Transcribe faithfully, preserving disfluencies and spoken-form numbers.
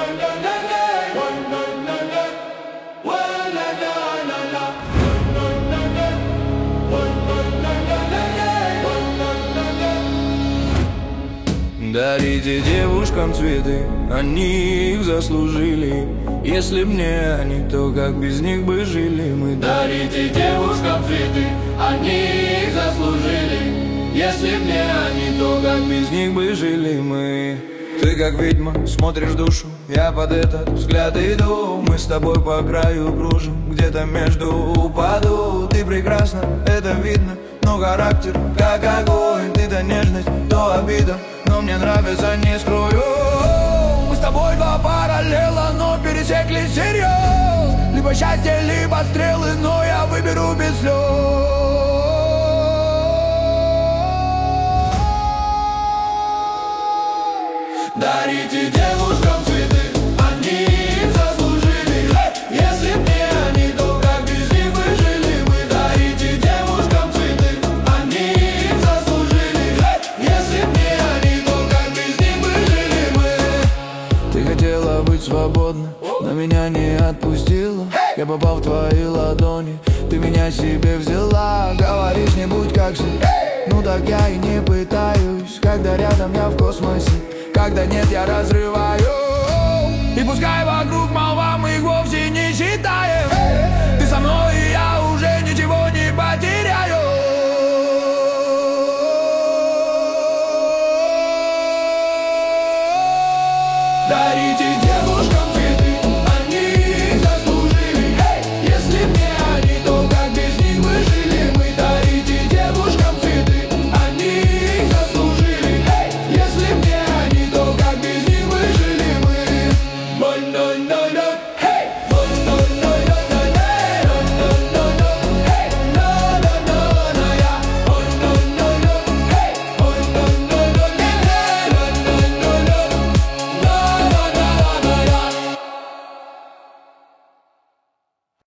Дарите девушкам цветы, они их заслужили. Если б не они, то как без них бы жили мы. Дарите девушкам цветы, они их заслужили. Если б не они, то как без них бы жили мы. Ты как ведьма, смотришь в душу, я под этот взгляд иду. Мы с тобой по краю кружим, где-то между упаду. Ты прекрасна, это видно, но характер как огонь. Ты-то нежность, то обида, но мне нравится, не скрою. Мы с тобой два параллела, но пересеклись серьез. Либо счастье, либо стрелы, но я выберу без слез. Дарите девушкам цветы, они их заслужили. Если б не они, то как без них бы жили мы. Дарите девушкам цветы, они их заслужили. Если б не они, то как без них бы жили мы. Ты хотела быть свободна, но меня не отпустила. Я попал в твои ладони, ты меня себе взяла. Говоришь, не будь как все, ну так я и не пытаюсь. Когда рядом я в космосе, когда нет, я разрываю. И пускай вокруг молва, мы их вовсе не считаем. Ты со мной, и я уже ничего не потеряю. Дарите